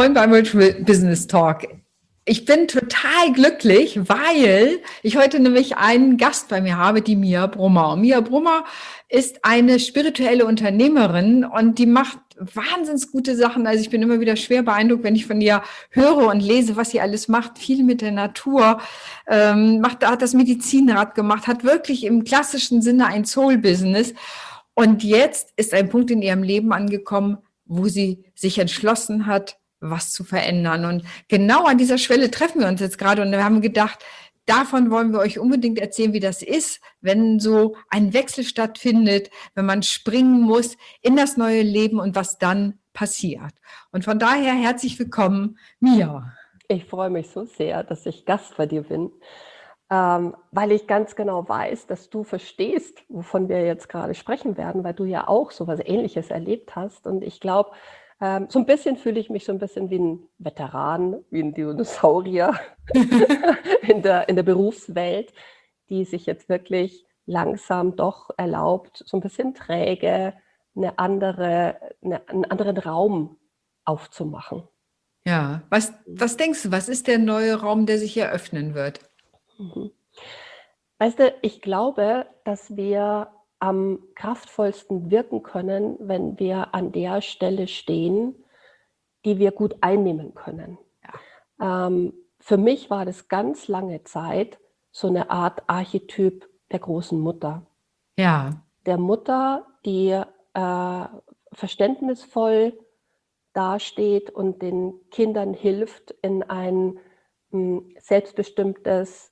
Moin beim Virtual Business Talk. Ich bin total glücklich, weil ich heute nämlich einen Gast bei mir habe, die Mia Brummer. Mia Brummer ist eine spirituelle Unternehmerin und die macht wahnsinnig gute Sachen. Also ich bin immer wieder schwer beeindruckt, wenn ich von ihr höre und lese, was sie alles macht. Viel mit der Natur, hat das Medizinrad gemacht, hat wirklich im klassischen Sinne ein Soul-Business. Und jetzt ist ein Punkt in ihrem Leben angekommen, wo sie sich entschlossen hat, was zu verändern. Und genau an dieser Schwelle treffen wir uns jetzt gerade und wir haben gedacht, davon wollen wir euch unbedingt erzählen, wie das ist, wenn so ein Wechsel stattfindet, wenn man springen muss in das neue Leben und was dann passiert. Und von daher herzlich willkommen, Mia. Ich freue mich so sehr, dass ich Gast bei dir bin, weil ich ganz genau weiß, dass du verstehst, wovon wir jetzt gerade sprechen werden, weil du ja auch so was Ähnliches erlebt hast. Und ich glaube, so ein bisschen fühle ich mich so ein bisschen wie ein Veteran, wie ein Dinosaurier in der Berufswelt, die sich jetzt wirklich langsam doch erlaubt, so ein bisschen träge einen anderen Raum aufzumachen. Ja, was denkst du, was ist der neue Raum, der sich eröffnen wird? Weißt du, ich glaube, dass wir am kraftvollsten wirken können, wenn wir an der Stelle stehen, die wir gut einnehmen können. Für mich war das ganz lange Zeit so eine Art Archetyp der großen Mutter. Ja. Der Mutter, die verständnisvoll dasteht und den Kindern hilft, in ein selbstbestimmtes,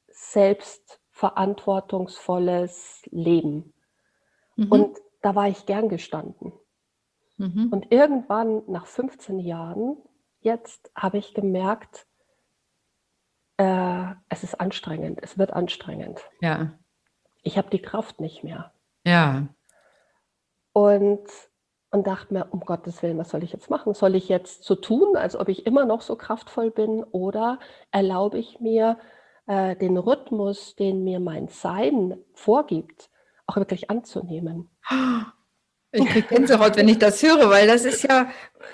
selbstverantwortungsvolles Leben. Und da war ich gern gestanden. Und irgendwann nach 15 Jahren, jetzt habe ich gemerkt, es ist anstrengend, es wird anstrengend. Ja. Ich habe die Kraft nicht mehr. Ja. Und dachte mir, um Gottes Willen, was soll ich jetzt machen? Soll ich jetzt so tun, als ob ich immer noch so kraftvoll bin? Oder erlaube ich mir, den Rhythmus, den mir mein Sein vorgibt, auch wirklich anzunehmen? Ich kriege Gänsehaut, wenn ich das höre, weil das ist ja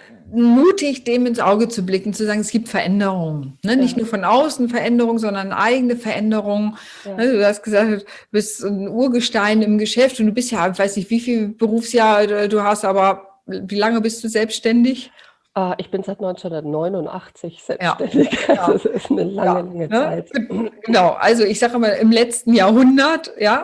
mutig, dem ins Auge zu blicken, zu sagen, es gibt Veränderungen. Ne? Nicht nur von außen Veränderungen, sondern eigene Veränderungen. Ja. Ne? Du hast gesagt, du bist ein Urgestein im Geschäft und du bist ja, ich weiß nicht, wie viel Berufsjahr du hast, aber wie lange bist du selbstständig? Ich bin seit 1989 selbstständig. Ja. Das ist eine lange Zeit. Genau, also ich sage immer im letzten Jahrhundert, ja.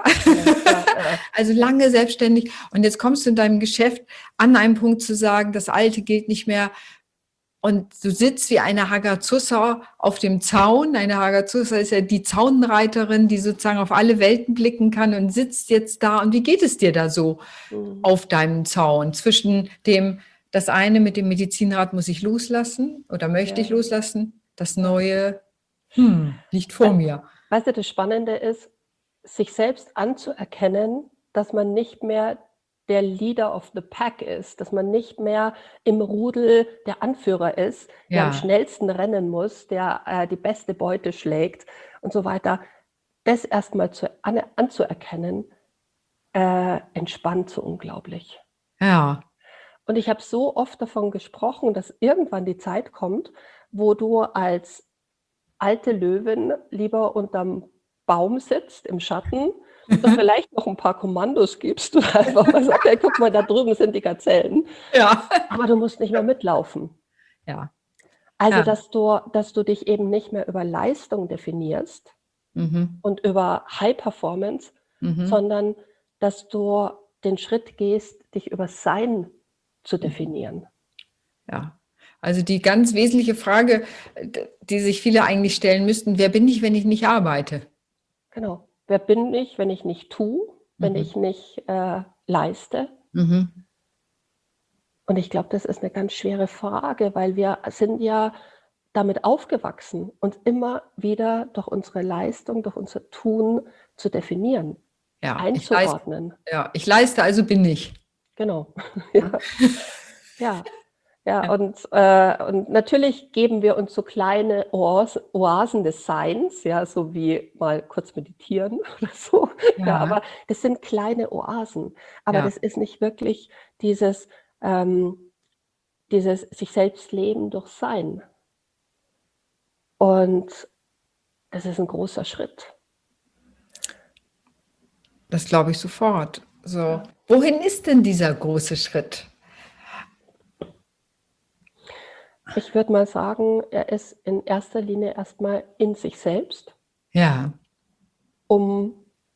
Also lange selbstständig. Und jetzt kommst du in deinem Geschäft an einen Punkt zu sagen, das Alte gilt nicht mehr. Und du sitzt wie eine Hagazusa auf dem Zaun. Eine Hagazusa ist ja die Zaunreiterin, die sozusagen auf alle Welten blicken kann und sitzt jetzt da. Und wie geht es dir da so auf deinem Zaun zwischen dem, das eine mit dem Medizinrad muss ich loslassen oder möchte ich loslassen, das Neue liegt vor mir. Weißt du, das Spannende ist, sich selbst anzuerkennen, dass man nicht mehr der Leader of the Pack ist, dass man nicht mehr im Rudel der Anführer ist, der am schnellsten rennen muss, der die beste Beute schlägt und so weiter. Das erstmal anzuerkennen, entspannt so unglaublich. Ja. Und ich habe so oft davon gesprochen, dass irgendwann die Zeit kommt, wo du als alte Löwin lieber unterm Baum sitzt, im Schatten, und vielleicht noch ein paar Kommandos gibst und einfach mal sagst, hey, guck mal, da drüben sind die Gazellen. Ja. Aber du musst nicht mehr mitlaufen. Ja. Also, dass du dich eben nicht mehr über Leistung definierst und über High Performance, sondern dass du den Schritt gehst, dich über Sein zu definieren. Ja. Also die ganz wesentliche Frage, die sich viele eigentlich stellen müssten, wer bin ich, wenn ich nicht arbeite? Genau. Wer bin ich, wenn ich nicht tue, wenn ich nicht leiste? Und ich glaube, das ist eine ganz schwere Frage, weil wir sind ja damit aufgewachsen, uns immer wieder durch unsere Leistung, durch unser Tun zu definieren, einzuordnen. Ich leiste, also bin ich. Genau. Ja, und natürlich geben wir uns so kleine Oasen des Seins, ja, so wie mal kurz meditieren oder so. Ja, aber das sind kleine Oasen. Aber das ist nicht wirklich dieses dieses sich selbst leben durch Sein. Und das ist ein großer Schritt. Das glaube ich sofort. So, wohin ist denn dieser große Schritt? Ich würde mal sagen, er ist in erster Linie erstmal in sich selbst, Ja, um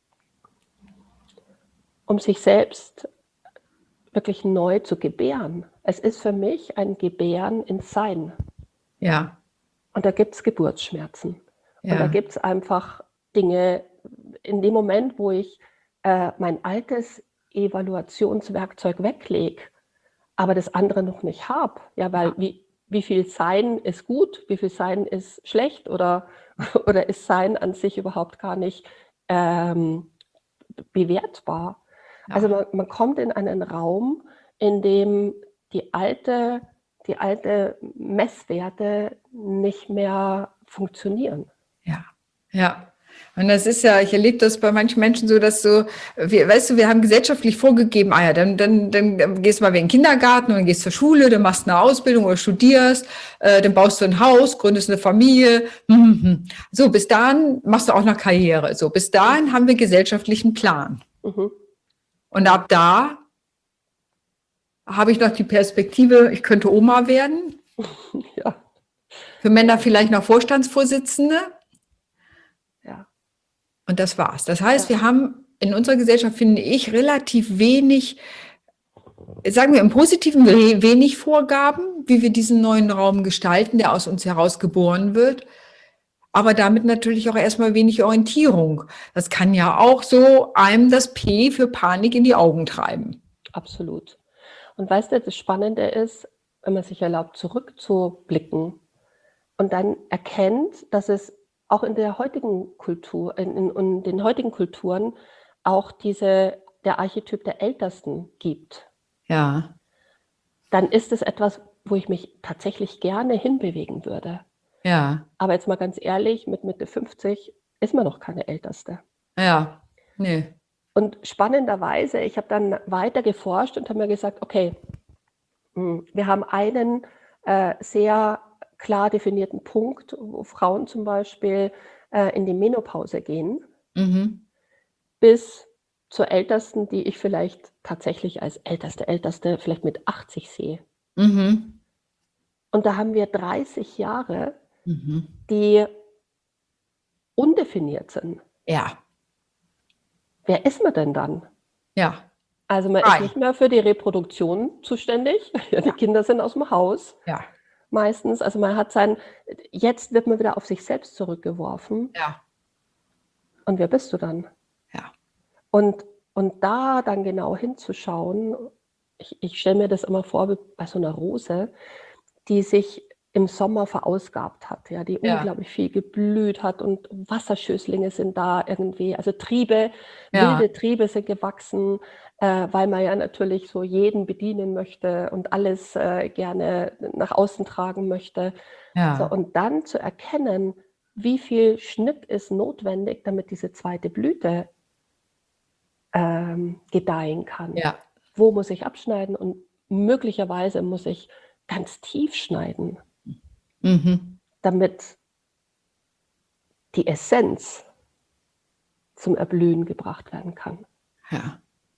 sich selbst wirklich neu zu gebären. Es ist für mich ein Gebären in Sein. ja, Und da gibt es Geburtsschmerzen. Und da ja, gibt es einfach Dinge, in dem Moment, wo ich mein altes Evaluationswerkzeug weglege, aber das andere noch nicht habe. Ja, weil wie viel Sein ist gut, wie viel Sein ist schlecht oder ist Sein an sich überhaupt gar nicht bewertbar. ja. Also man kommt in einen Raum, in dem die alte Messwerte nicht mehr funktionieren. Ja, ja. Und das ist ja, ich erlebe das bei manchen Menschen so, dass so, weißt du, wir haben gesellschaftlich vorgegeben, ah ja, dann gehst du mal in den Kindergarten und dann gehst zur Schule, dann machst du eine Ausbildung oder studierst, dann baust du ein Haus, gründest eine Familie. So, bis dahin machst du auch noch Karriere. So, bis dahin haben wir gesellschaftlichen Plan. Mhm. Und ab da habe ich noch die Perspektive, ich könnte Oma werden. Ja. Für Männer vielleicht noch Vorstandsvorsitzende. Ja. Und das war's. Das heißt, wir haben in unserer Gesellschaft, finde ich, relativ wenig, sagen wir im Positiven, wenig Vorgaben, wie wir diesen neuen Raum gestalten, der aus uns heraus geboren wird. Aber damit natürlich auch erstmal wenig Orientierung. Das kann ja auch so einem das P für Panik in die Augen treiben. Absolut. Und weißt du, das Spannende ist, wenn man sich erlaubt, zurückzublicken und dann erkennt, dass es auch in der heutigen Kultur, in den heutigen Kulturen auch der Archetyp der Ältesten gibt. Ja. Dann ist es etwas, wo ich mich tatsächlich gerne hinbewegen würde. Ja. Aber jetzt mal ganz ehrlich, mit Mitte 50 ist man noch keine Älteste. Ja. Nee. Und spannenderweise, ich habe dann weiter geforscht und habe mir gesagt, okay, wir haben einen sehr klar definierten Punkt, wo Frauen zum Beispiel in die Menopause gehen, bis zur Ältesten, die ich vielleicht tatsächlich als Älteste vielleicht mit 80 sehe. Und da haben wir 30 Jahre, die undefiniert sind. Ja. Wer ist man denn dann? Ja. Also man ist nicht mehr für die Reproduktion zuständig. Ja, die Kinder sind aus dem Haus. Ja. Meistens. Also man hat jetzt wird man wieder auf sich selbst zurückgeworfen. Ja. Und wer bist du dann? Ja. Und da dann genau hinzuschauen, ich stelle mir das immer vor wie bei so einer Rose, die sich im Sommer verausgabt hat, ja, die unglaublich viel geblüht hat und Wasserschößlinge sind da irgendwie, also Triebe, wilde Triebe sind gewachsen, weil man ja natürlich so jeden bedienen möchte und alles gerne nach außen tragen möchte. Ja. So, und dann zu erkennen, wie viel Schnitt ist notwendig, damit diese zweite Blüte gedeihen kann. Ja. Wo muss ich abschneiden und möglicherweise muss ich ganz tief schneiden, damit die Essenz zum Erblühen gebracht werden kann. Ja.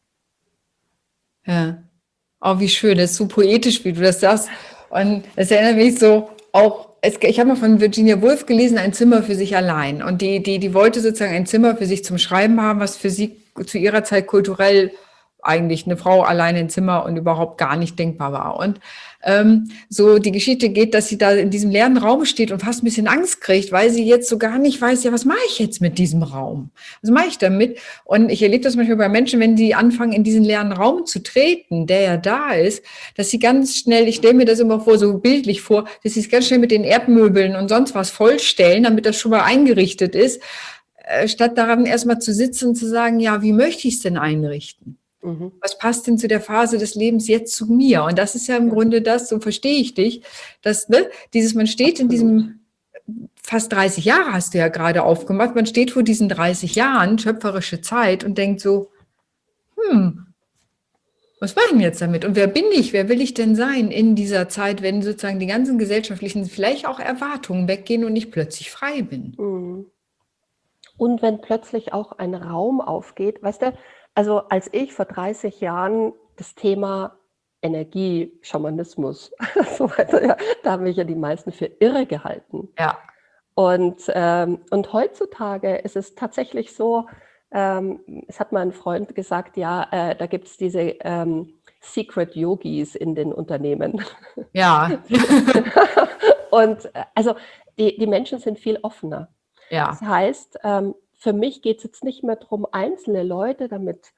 Ja. Oh, wie schön, das ist so poetisch, wie du das sagst. Und es erinnert mich so auch, ich habe mal von Virginia Woolf gelesen, ein Zimmer für sich allein. Und die wollte sozusagen ein Zimmer für sich zum Schreiben haben, was für sie zu ihrer Zeit kulturell eigentlich eine Frau alleine im Zimmer und überhaupt gar nicht denkbar war. Und so die Geschichte geht, dass sie da in diesem leeren Raum steht und fast ein bisschen Angst kriegt, weil sie jetzt so gar nicht weiß, ja, was mache ich jetzt mit diesem Raum? Was mache ich damit? Und ich erlebe das manchmal bei Menschen, wenn die anfangen, in diesen leeren Raum zu treten, der ja da ist, dass sie ganz schnell, ich stelle mir das immer vor, so bildlich vor, dass sie es ganz schnell mit den Erdmöbeln und sonst was vollstellen, damit das schon mal eingerichtet ist, statt daran erstmal zu sitzen und zu sagen, ja, wie möchte ich es denn einrichten? Was passt denn zu der Phase des Lebens jetzt zu mir? Und das ist ja im Grunde das, so verstehe ich dich, dass man steht in diesem, fast 30 Jahre hast du ja gerade aufgemacht, man steht vor diesen 30 Jahren, schöpferische Zeit und denkt so, und Was mache ich denn jetzt damit? Und wer bin ich? Wer will ich denn sein in dieser Zeit, wenn sozusagen die ganzen gesellschaftlichen, vielleicht auch Erwartungen weggehen und ich plötzlich frei bin? Mhm. Und wenn plötzlich auch ein Raum aufgeht, weißt du, also als ich vor 30 Jahren das Thema Energieschamanismus, so weiter, ja, da haben mich ja die meisten für irre gehalten. Ja. Und heutzutage ist es tatsächlich so, es hat mal ein Freund gesagt, ja, da gibt es diese Secret Yogis in den Unternehmen. Ja. Und also die Menschen sind viel offener. Das Ja. heißt, für mich geht es jetzt nicht mehr darum, einzelne Leute damit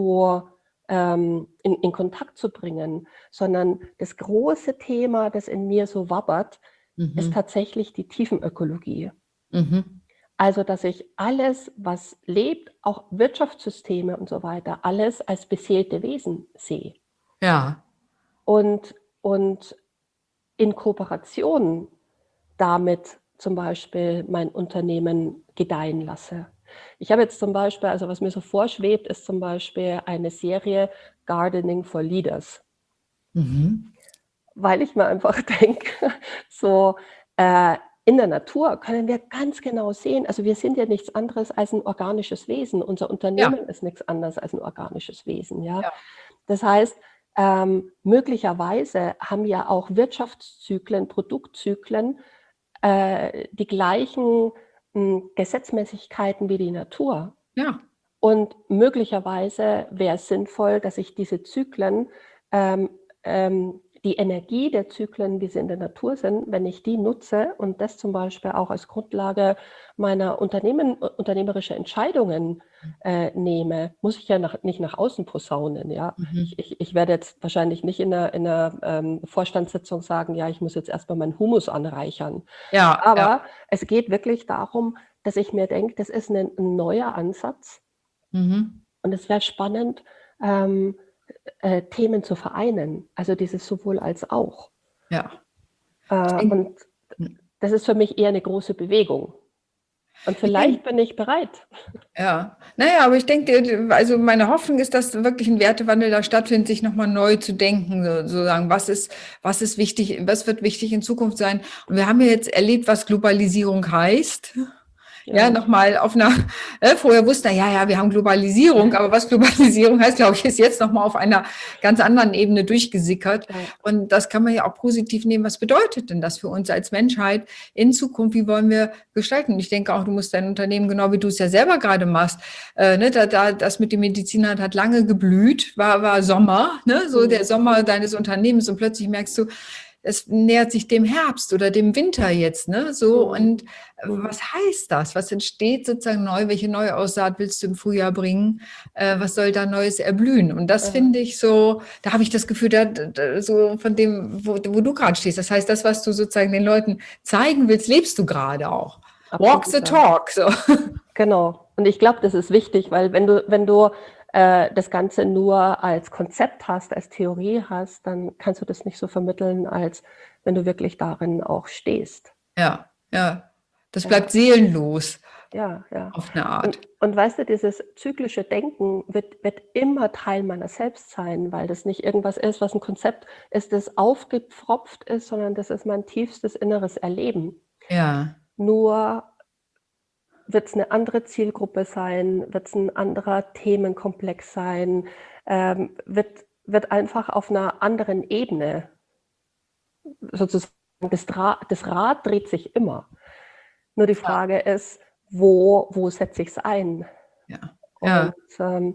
in Kontakt zu bringen, sondern das große Thema, das in mir so wabbert, ist tatsächlich die Tiefenökologie. Mhm. Also, dass ich alles, was lebt, auch Wirtschaftssysteme und so weiter, alles als beseelte Wesen sehe. Ja. Und in Kooperation damit zum Beispiel mein Unternehmen gedeihen lasse. Ich habe jetzt zum Beispiel, also was mir so vorschwebt, ist zum Beispiel eine Serie Gardening for Leaders, Mhm. weil ich mir einfach denke, so in der Natur können wir ganz genau sehen, also wir sind ja nichts anderes als ein organisches Wesen. Unser Ja. Unternehmen ist nichts anderes als ein organisches Wesen. Ja? Ja. Das heißt, möglicherweise haben ja auch Wirtschaftszyklen, Produktzyklen die gleichen Gesetzmäßigkeiten wie die Natur. Ja. Und möglicherweise wäre es sinnvoll, dass ich diese Zyklen, ähm, die Energie der Zyklen, wie sie in der Natur sind, wenn ich die nutze und das zum Beispiel auch als Grundlage meiner unternehmerischer Entscheidungen nehme, muss ich ja nicht nach außen posaunen. Ja? Mhm. Ich werde jetzt wahrscheinlich nicht in einer Vorstandssitzung sagen, ja, ich muss jetzt erstmal meinen Humus anreichern. Ja. Ja. Aber es geht wirklich darum, dass ich mir denke, das ist ein neuer Ansatz. Mhm. Und es wäre spannend, ähm, Themen zu vereinen, also dieses sowohl als auch. Ja. Ich denke, Und das ist für mich eher eine große Bewegung. Und ich denke, vielleicht bin ich bereit. ja, naja, aber ich denke, also meine Hoffnung ist, dass wirklich ein Wertewandel da stattfindet, sich nochmal neu zu denken, sozusagen, was ist wichtig, was wird wichtig in Zukunft sein. Und wir haben ja jetzt erlebt, was Globalisierung heißt. Ja, Ja, nochmal auf einer, vorher wusste er, ja, wir haben Globalisierung, aber was Globalisierung heißt, glaube ich, ist jetzt nochmal auf einer ganz anderen Ebene durchgesickert. ja, Und das kann man ja auch positiv nehmen. Was bedeutet denn das für uns als Menschheit in Zukunft? Wie wollen wir gestalten? Und ich denke auch, du musst dein Unternehmen, genau wie du es ja selber gerade machst, ne, das mit dem Medizin hat lange geblüht, war Sommer, ne, so der Sommer deines Unternehmens und plötzlich merkst du, es nähert sich dem Herbst oder dem Winter jetzt, ne? So, und was heißt das? Was entsteht sozusagen neu? Welche neue Aussaat willst du im Frühjahr bringen? Was soll da Neues erblühen? Und das finde ich so, da habe ich das Gefühl, so von dem, wo du gerade stehst. Das heißt, das, was du sozusagen den Leuten zeigen willst, lebst du gerade auch. Walk the absolut. talk, so. Genau. Und ich glaube, das ist wichtig, weil wenn du das Ganze nur als Konzept hast, als Theorie hast, dann kannst du das nicht so vermitteln, als wenn du wirklich darin auch stehst. Ja, ja. Das Ja, bleibt seelenlos ja, ja. auf eine Art. Und weißt du, dieses zyklische Denken wird immer Teil meiner selbst sein, weil das nicht irgendwas ist, was ein Konzept ist, das aufgepfropft ist, sondern das ist mein tiefstes inneres Erleben. Ja, Nur wird es eine andere Zielgruppe sein, wird es ein anderer Themenkomplex sein, wird einfach auf einer anderen Ebene sozusagen, das Rad dreht sich immer. Nur die Frage ist, wo setze ich es ein? ja, Und ja.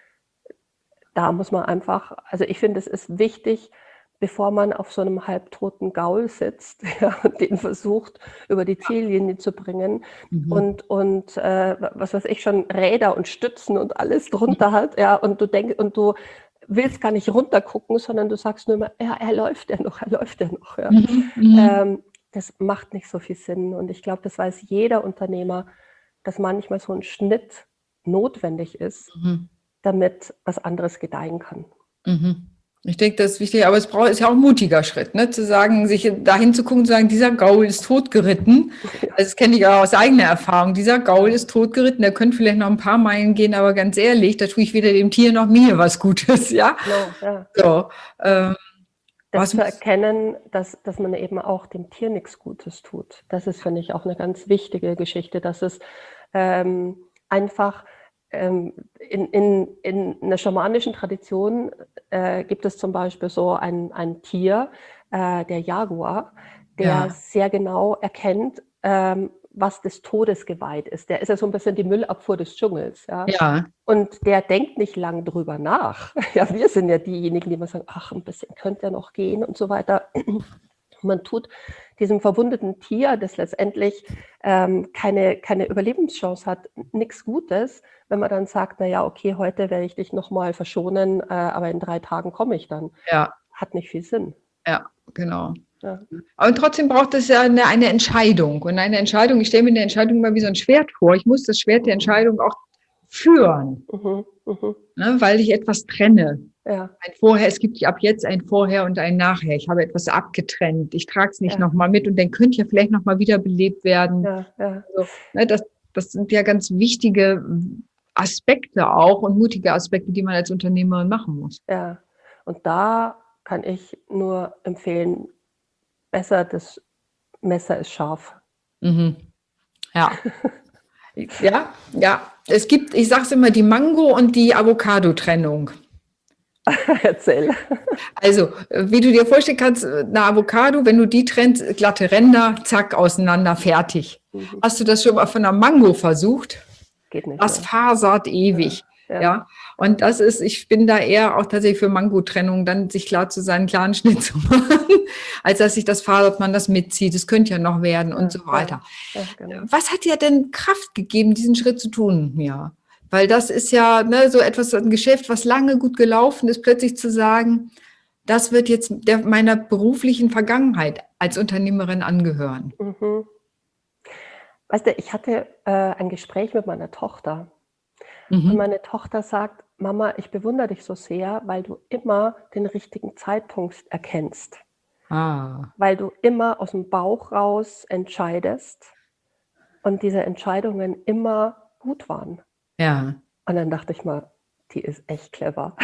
da muss man einfach, also ich finde, es ist wichtig, bevor man auf so einem halbtoten Gaul sitzt, ja, und den versucht, über die Ziellinie zu bringen Mhm. und was weiß ich schon, Räder und Stützen und alles drunter hat, ja, und du willst gar nicht runtergucken, sondern du sagst nur immer, ja, er läuft ja noch, ja. Mhm. Mhm. Das macht nicht so viel Sinn. Und ich glaube, das weiß jeder Unternehmer, dass manchmal so ein Schnitt notwendig ist, Mhm. damit was anderes gedeihen kann. Mhm. Ich denke, das ist wichtig, aber ist ja auch ein mutiger Schritt, ne? Zu sagen, sich dahin zu gucken, zu sagen, dieser Gaul ist totgeritten. Also das kenne ich auch aus eigener Erfahrung. Dieser Gaul ist totgeritten, der könnte vielleicht noch ein paar Meilen gehen, aber ganz ehrlich, da tue ich weder dem Tier noch mir was Gutes, ja? Genau, ja. So, Das was zu muss, erkennen, dass man eben auch dem Tier nichts Gutes tut. Das ist, finde ich, auch eine ganz wichtige Geschichte, dass es einfach in einer schamanischen Tradition gibt es zum Beispiel so ein Tier, der Jaguar, der ja, sehr genau erkennt, was des Todes geweiht ist. Der ist ja so ein bisschen die Müllabfuhr des Dschungels. Ja? ja, Und der denkt nicht lang drüber nach. Ja, wir sind ja diejenigen, die immer sagen, ach, ein bisschen könnte ja noch gehen und so weiter. Man tut diesem verwundeten Tier, das letztendlich keine Überlebenschance hat, nichts Gutes, wenn man dann sagt, naja, okay, heute werde ich dich nochmal verschonen, aber in 3 Tagen komme ich dann. ja, Hat nicht viel Sinn. ja, genau. Ja. Aber trotzdem braucht es ja eine Entscheidung. Und eine Entscheidung, ich stelle mir eine Entscheidung mal wie so ein Schwert vor. Ich muss das Schwert der Entscheidung auch führen, ne, weil ich etwas trenne. Ja, Ein Vorher, es gibt ab jetzt ein Vorher und ein Nachher. Ich habe etwas abgetrennt. Ich trage es nicht ja, nochmal mit und dann könnte ja vielleicht nochmal wiederbelebt werden. ja, ja, Also, ne, das sind ja ganz wichtige Aspekte auch und mutige Aspekte, die man als Unternehmerin machen muss. ja. Und da kann ich nur empfehlen, besser das Messer ist scharf. Mhm. Ja. Ja, ja. Es gibt, ich sage es immer, die Mango- und die Avocado-Trennung. Erzähl. Also, wie du dir vorstellen kannst, eine Avocado, wenn du die trennst, glatte Ränder, zack, auseinander, fertig. Mhm. Hast du das schon mal von einer Mango versucht? Geht nicht Das mehr. fasert ewig. Ja, Ja, und das ist, ich bin da eher auch tatsächlich für Mango-Trennung, dann sich klar zu sein, einen klaren Schnitt zu machen, als dass sich das fasert, man das mitzieht. Es könnte ja noch werden und so weiter. ja, genau. Was hat dir denn Kraft gegeben, diesen Schritt zu tun? Ja, weil das ist ja, ne, so etwas, ein Geschäft, was lange gut gelaufen ist, plötzlich zu sagen, das wird jetzt meiner beruflichen Vergangenheit als Unternehmerin angehören. Mhm. Weißt du, ich hatte ein Gespräch mit meiner Tochter und Mhm. meine Tochter sagt, Mama, ich bewundere dich so sehr, weil du immer den richtigen Zeitpunkt erkennst, Ah, weil du immer aus dem Bauch raus entscheidest und diese Entscheidungen immer gut waren. ja. Und dann dachte ich mal, die ist echt clever.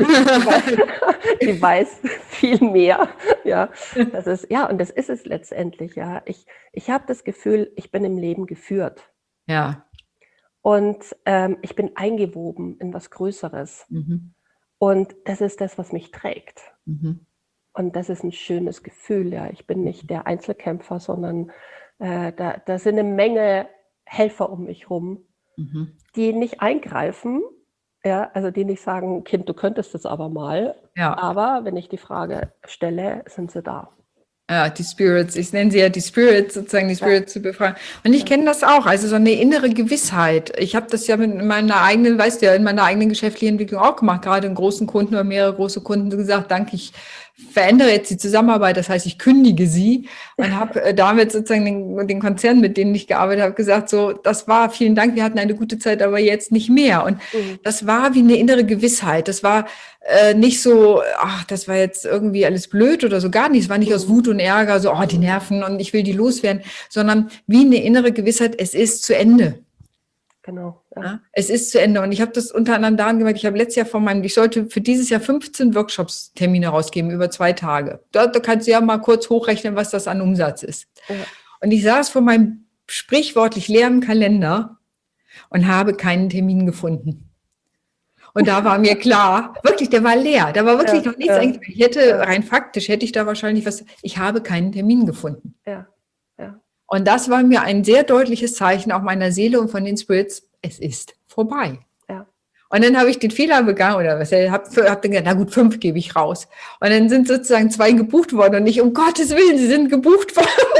Die weiß viel mehr. Ja, das ist, ja, und das ist es letztendlich. Ja, ich habe das Gefühl, ich bin im Leben geführt Ja. und ich bin eingewoben in was Größeres. Mhm. Und das ist das, was mich trägt. Mhm. Und das ist ein schönes Gefühl. Ja, ich bin nicht der Einzelkämpfer, sondern da sind eine Menge Helfer um mich rum, Mhm. die nicht eingreifen, ja, also die nicht sagen, Kind, du könntest es aber mal. Ja. Aber wenn ich die Frage stelle, sind sie da. Ja, die Spirits, ich nenne sie ja die Spirits, sozusagen die Ja, Spirits zu befragen. Und ich ja. kenne das auch, also so eine innere Gewissheit. Ich habe das ja mit meiner eigenen, weißt du ja, in meiner eigenen geschäftlichen Entwicklung auch gemacht, gerade in großen Kunden oder mehrere große Kunden gesagt, danke, ich verändere jetzt die Zusammenarbeit, das heißt, ich kündige sie und habe damit sozusagen den Konzernen, mit denen ich gearbeitet habe, gesagt, so, das war, vielen Dank, wir hatten eine gute Zeit, aber jetzt nicht mehr. Und Mhm. das war wie eine innere Gewissheit. Das war nicht so, ach, das war jetzt irgendwie alles blöd oder so, gar nicht. Es war nicht aus Wut und Ärger, so, oh, die Nerven und ich will die loswerden, sondern wie eine innere Gewissheit, es ist zu Ende. Genau. Ja. Ja, es ist zu Ende. Und ich habe das unter anderem daran gemerkt, ich habe letztes Jahr ich sollte für dieses Jahr 15 Workshops-Termine rausgeben über 2 Tage. Da kannst du ja mal kurz hochrechnen, was das an Umsatz ist. Ja. Und ich saß vor meinem sprichwörtlich leeren Kalender und habe keinen Termin gefunden. Und da war mir klar, wirklich, der war leer. Da war wirklich Ja. noch nichts Ja. eigentlich. Ich hätte, Ja. rein faktisch, hätte ich da wahrscheinlich ich habe keinen Termin gefunden. Ja. Ja. Und das war mir ein sehr deutliches Zeichen auch meiner Seele und von den Spirits, es ist vorbei. Ja. Und dann habe ich den Fehler begangen, oder was, hab dann gedacht, na gut, 5 gebe ich raus. Und dann sind sozusagen 2 gebucht worden und nicht, um Gottes Willen, sie sind gebucht worden.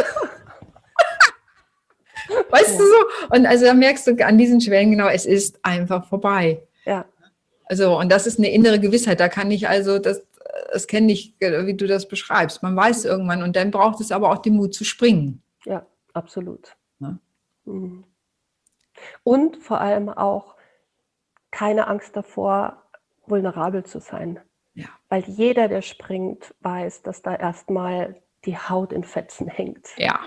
Weißt du so? Und also da merkst du an diesen Schwellen genau, es ist einfach vorbei. Ja. Also, und das ist eine innere Gewissheit. Da kann ich also, das kenne ich, wie du das beschreibst. Man weiß irgendwann und dann braucht es aber auch den Mut zu springen. Ja, absolut. Ne? Mhm. Und vor allem auch keine Angst davor, vulnerabel zu sein. Ja. Weil jeder, der springt, weiß, dass da erstmal die Haut in Fetzen hängt. Ja.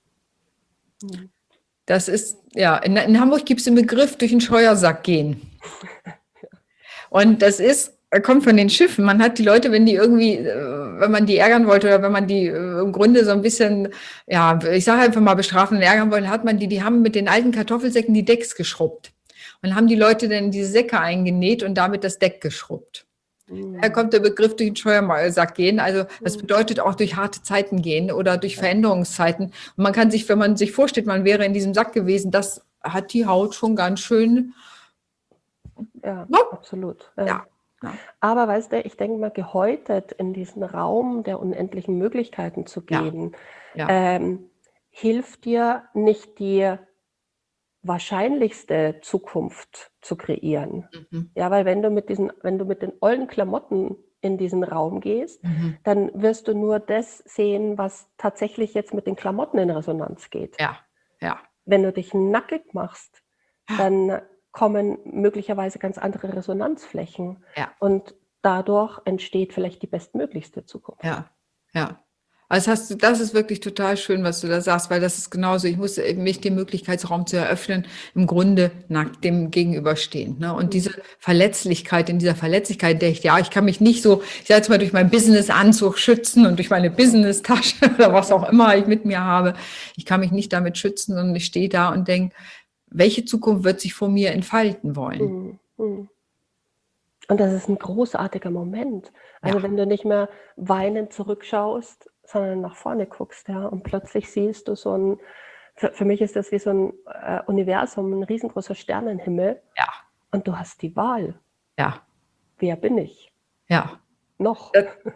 Das ist, ja, in Hamburg gibt es den Begriff durch den Scheuersack gehen. Und das kommt von den Schiffen. Man hat die Leute, wenn die irgendwie, wenn man die ärgern wollte oder wenn man die im Grunde so ein bisschen, ja, ich sage einfach mal bestrafen und ärgern wollte, hat man die haben mit den alten Kartoffelsäcken die Decks geschrubbt. Und haben die Leute dann in diese Säcke eingenäht und damit das Deck geschrubbt. Da kommt der Begriff durch den Scheuersack gehen. Also das bedeutet auch durch harte Zeiten gehen oder durch Veränderungszeiten. Und man kann sich, wenn man sich vorstellt, man wäre in diesem Sack gewesen, das hat die Haut schon ganz schön. Ja, absolut. Ja. Aber weißt du, ich denke mal, gehäutet in diesen Raum der unendlichen Möglichkeiten zu gehen, hilft dir nicht, die wahrscheinlichste Zukunft zu kreieren. Ja, weil wenn du mit den ollen Klamotten in diesen Raum gehst, dann wirst du nur das sehen, was tatsächlich jetzt mit den Klamotten in Resonanz geht. Ja. Wenn du dich nackig machst, dann kommen möglicherweise ganz andere Resonanzflächen. Ja. Und dadurch entsteht vielleicht die bestmöglichste Zukunft. Ja. Also das ist wirklich total schön, was du da sagst, weil das ist genauso. Ich muss mich dem Möglichkeitsraum zu eröffnen, im Grunde nackt dem gegenüberstehen. Ne? Und diese Verletzlichkeit, in dieser Verletzlichkeit, ich kann mich nicht so, ich sage jetzt mal, durch meinen Businessanzug schützen und durch meine Business-Tasche oder was auch immer ich mit mir habe. Ich kann mich nicht damit schützen, sondern ich stehe da und denke, welche Zukunft wird sich vor mir entfalten wollen? Und das ist ein großartiger Moment. Also wenn du nicht mehr weinend zurückschaust, sondern nach vorne guckst, ja, und plötzlich siehst du für mich ist das wie so ein Universum, ein riesengroßer Sternenhimmel. Ja. Und du hast die Wahl. Ja. Wer bin ich? Ja. Noch.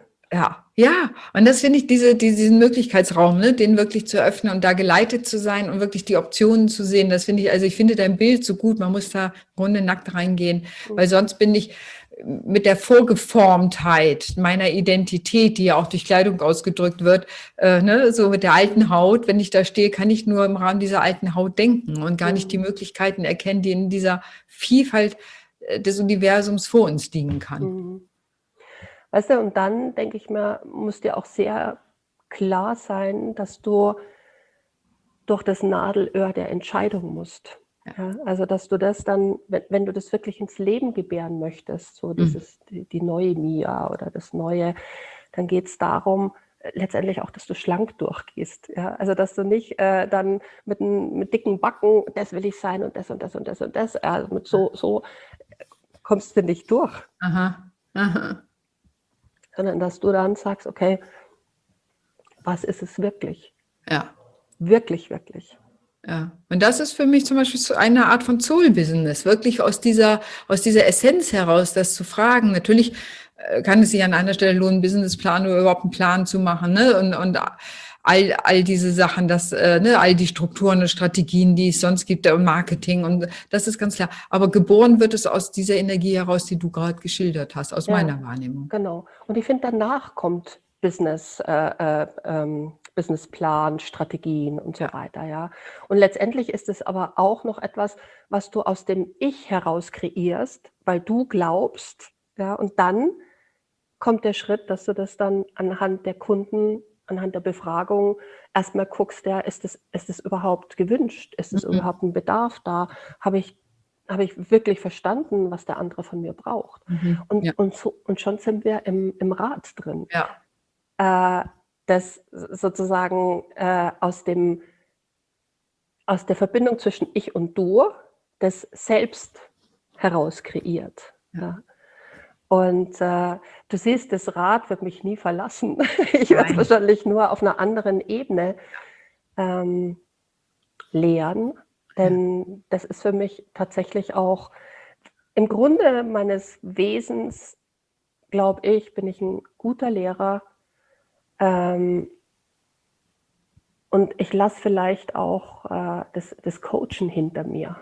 Ja. Und das finde ich, diesen Möglichkeitsraum, ne, den wirklich zu öffnen und da geleitet zu sein und wirklich die Optionen zu sehen, das finde ich, also ich finde dein Bild so gut, man muss da im Grunde nackt reingehen, weil sonst bin ich mit der Vorgeformtheit meiner Identität, die ja auch durch Kleidung ausgedrückt wird, so mit der alten Haut, wenn ich da stehe, kann ich nur im Rahmen dieser alten Haut denken und gar nicht die Möglichkeiten erkennen, die in dieser Vielfalt des Universums vor uns liegen kann. Weißt du, und dann, denke ich mir, muss dir auch sehr klar sein, dass du durch das Nadelöhr der Entscheidung musst. Ja, also, dass du das dann, wenn du das wirklich ins Leben gebären möchtest, so die neue Mia oder das Neue, dann geht es darum, letztendlich auch, dass du schlank durchgehst. Ja? Also, dass du nicht dann mit dicken Backen, das will ich sein und das und das und das und das, also mit so kommst du nicht durch. Sondern dass du dann sagst, okay, was ist es wirklich? Ja. Wirklich, wirklich. Ja. Und das ist für mich zum Beispiel so eine Art von Soul-Business, wirklich aus dieser Essenz heraus, das zu fragen. Natürlich kann es sich an einer Stelle lohnen, einen Businessplan oder überhaupt einen Plan zu machen, ne? Und all diese Sachen, all die Strukturen und Strategien, die es sonst gibt, und Marketing, und das ist ganz klar. Aber geboren wird es aus dieser Energie heraus, die du gerade geschildert hast, aus meiner Wahrnehmung. Genau. Und ich finde, danach kommt Businessplan, Strategien und so weiter, ja. Und letztendlich ist es aber auch noch etwas, was du aus dem Ich heraus kreierst, weil du glaubst, ja, und dann kommt der Schritt, dass du das dann anhand der Kunden, anhand der Befragung erstmal guckst, ja, ist es überhaupt gewünscht? Ist es überhaupt ein Bedarf da? Habe ich wirklich verstanden, was der andere von mir braucht? Und schon sind wir im Rad drin. Das sozusagen aus der Verbindung zwischen ich und du, das Selbst heraus kreiert. Ja. Und du siehst, das Rad wird mich nie verlassen. Ich werde es wahrscheinlich nur auf einer anderen Ebene lehren, denn das ist für mich tatsächlich auch im Grunde meines Wesens, glaube ich, bin ich ein guter Lehrer. Und ich lasse vielleicht auch das Coachen hinter mir,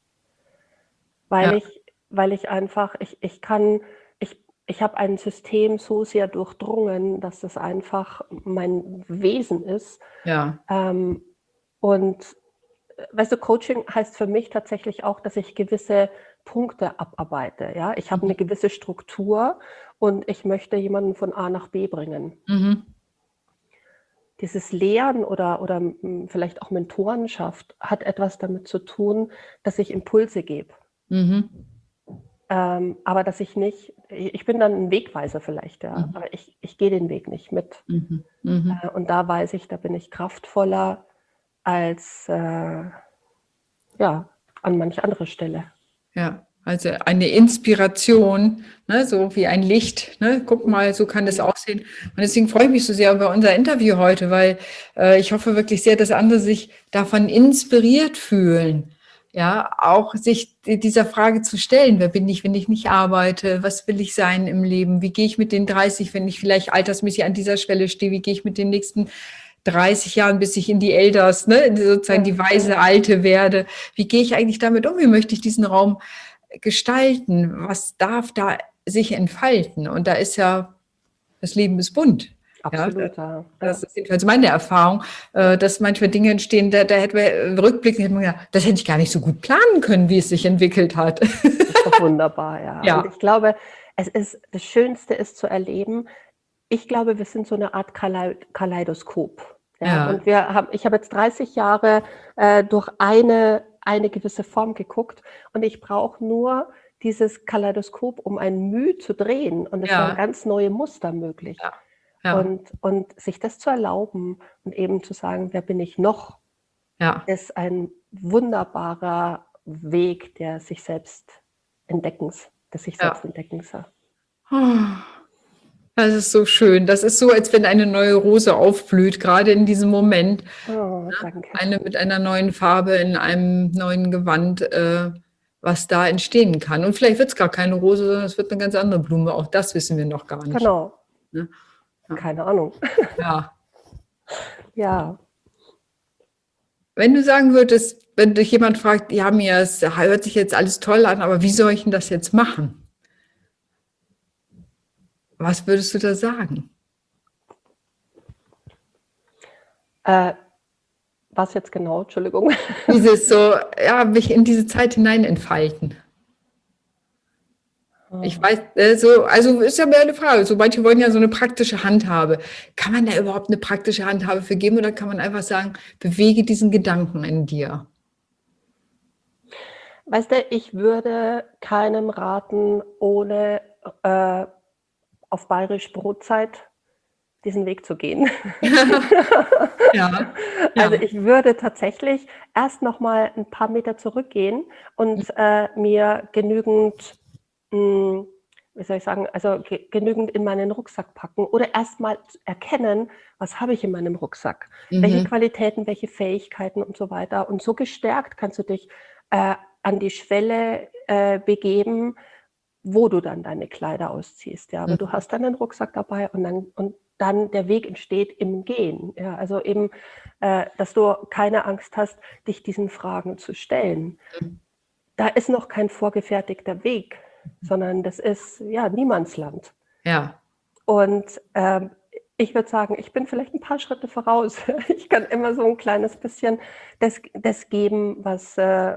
weil ich einfach, ich habe ein System so sehr durchdrungen, dass das einfach mein Wesen ist. Und weißt du, Coaching heißt für mich tatsächlich auch, dass ich gewisse Punkte abarbeite. Ja? Ich habe eine gewisse Struktur und ich möchte jemanden von A nach B bringen. Mhm. Dieses Lehren oder vielleicht auch Mentorenschaft hat etwas damit zu tun, dass ich Impulse gebe. Mhm. Aber dass ich bin dann ein Wegweiser vielleicht, ja, aber ich gehe den Weg nicht mit. Mhm. Mhm. Und da weiß ich, da bin ich kraftvoller als ja, an manch anderer Stelle. Ja, also eine Inspiration, ne, so wie ein Licht. Ne? Guck mal, so kann es aussehen. Und deswegen freue ich mich so sehr über unser Interview heute, weil ich hoffe wirklich sehr, dass andere sich davon inspiriert fühlen. Ja, auch sich dieser Frage zu stellen, wer bin ich, wenn ich nicht arbeite? Was will ich sein im Leben? Wie gehe ich mit den 30, wenn ich vielleicht altersmäßig an dieser Schwelle stehe? Wie gehe ich mit den nächsten 30 Jahren, bis ich in die Elders, ne, sozusagen die weise Alte werde? Wie gehe ich eigentlich damit um? Wie möchte ich diesen Raum gestalten? Was darf da sich entfalten? Und da ist ja, das Leben ist bunt. Absolut, Ja, ja. das ist jedenfalls meine Erfahrung, dass manchmal Dinge entstehen, da hätte man rückblickend hätte man gedacht, das hätte ich gar nicht so gut planen können, wie es sich entwickelt hat. Das ist doch wunderbar, ja. Ja. Und ich glaube, das Schönste ist zu erleben, ich glaube, wir sind so eine Art Kaleidoskop. Ja? Ja. Und ich habe jetzt 30 Jahre durch eine gewisse Form geguckt und ich brauche nur dieses Kaleidoskop, um ein Müh zu drehen und es werden ganz neue Muster möglich. Ja. Ja. Und sich das zu erlauben und eben zu sagen, wer bin ich noch, ist ein wunderbarer Weg des sich selbst Entdeckens. Das ist so schön. Das ist so, als wenn eine neue Rose aufblüht, gerade in diesem Moment. Oh, danke. Eine mit einer neuen Farbe in einem neuen Gewand, was da entstehen kann. Und vielleicht wird es gar keine Rose, sondern es wird eine ganz andere Blume. Auch das wissen wir noch gar nicht. Genau. Ne? Ja. Keine Ahnung. Ja. Ja. Wenn du sagen würdest, wenn dich jemand fragt, ja, es hört sich jetzt alles toll an, aber wie soll ich denn das jetzt machen? Was würdest du da sagen? Was jetzt genau? Entschuldigung. Dieses so, ja, mich in diese Zeit hinein entfalten. Ich weiß, also ist ja mehr eine Frage. So manche wollen ja so eine praktische Handhabe. Kann man da überhaupt eine praktische Handhabe für geben oder kann man einfach sagen, bewege diesen Gedanken in dir? Weißt du, ich würde keinem raten, ohne auf Bayerisch Brotzeit diesen Weg zu gehen. Ja. Also ich würde tatsächlich erst noch mal ein paar Meter zurückgehen und mir genügend, wie soll ich sagen, also genügend in meinen Rucksack packen oder erst mal erkennen, was habe ich in meinem Rucksack? Welche Qualitäten, welche Fähigkeiten und so weiter. Und so gestärkt kannst du dich an die Schwelle begeben, wo du dann deine Kleider ausziehst. Ja, aber du hast dann den Rucksack dabei und dann der Weg entsteht im Gehen. Ja, also eben, dass du keine Angst hast, dich diesen Fragen zu stellen. Da ist noch kein vorgefertigter Weg, sondern das ist ja Niemandsland. Ja. Und ich würde sagen, ich bin vielleicht ein paar Schritte voraus. Ich kann immer so ein kleines bisschen das geben, was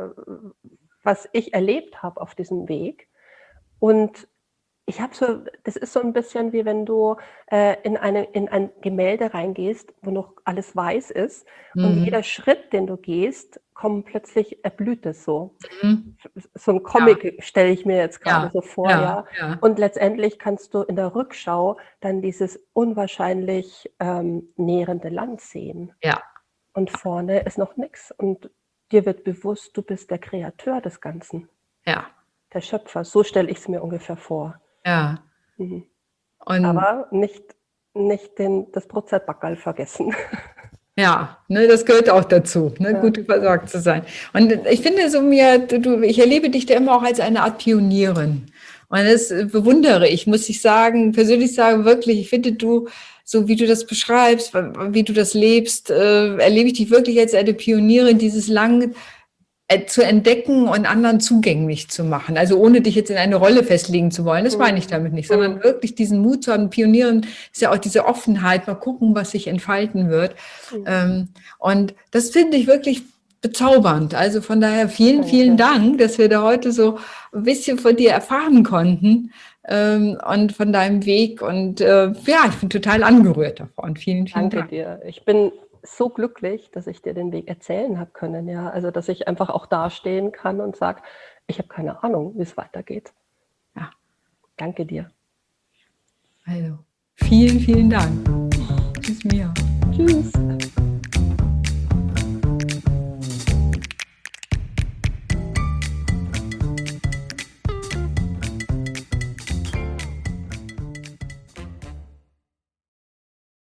ich erlebt habe auf diesem Weg. Und ich habe das ist so ein bisschen wie wenn du in ein Gemälde reingehst, wo noch alles weiß ist und jeder Schritt, den du gehst, erblüht es so. So ein Comic stelle ich mir jetzt gerade so vor, ja. Und letztendlich kannst du in der Rückschau dann dieses unwahrscheinlich nährende Land sehen. Ja. Und vorne ist noch nichts. Und dir wird bewusst, du bist der Kreator des Ganzen. Ja. Der Schöpfer. So stelle ich es mir ungefähr vor. Ja. Und Aber nicht das Brotzeitbackerl vergessen. Ja, ne, das gehört auch dazu, ne, gut versorgt zu sein. Und ich finde ich erlebe dich da immer auch als eine Art Pionierin. Und das bewundere ich, muss ich sagen, persönlich sagen, wirklich, ich finde so wie du das beschreibst, wie du das lebst, erlebe ich dich wirklich als eine Pionierin, dieses lang zu entdecken und anderen zugänglich zu machen. Also ohne dich jetzt in eine Rolle festlegen zu wollen, das meine ich damit nicht, sondern wirklich diesen Mut zu haben. Pionieren ist ja auch diese Offenheit, mal gucken, was sich entfalten wird. Und das finde ich wirklich bezaubernd. Also von daher vielen, vielen Dank, dass wir da heute so ein bisschen von dir erfahren konnten und von deinem Weg. Und ja, ich bin total angerührt davon. Vielen, vielen Dank. Danke dir. Ich bin so glücklich, dass ich dir den Weg erzählen habe können. Ja, also dass ich einfach auch dastehen kann und sage, ich habe keine Ahnung, wie es weitergeht. Ja. Danke dir. Also vielen, vielen Dank. Tschüss, Mia. Tschüss.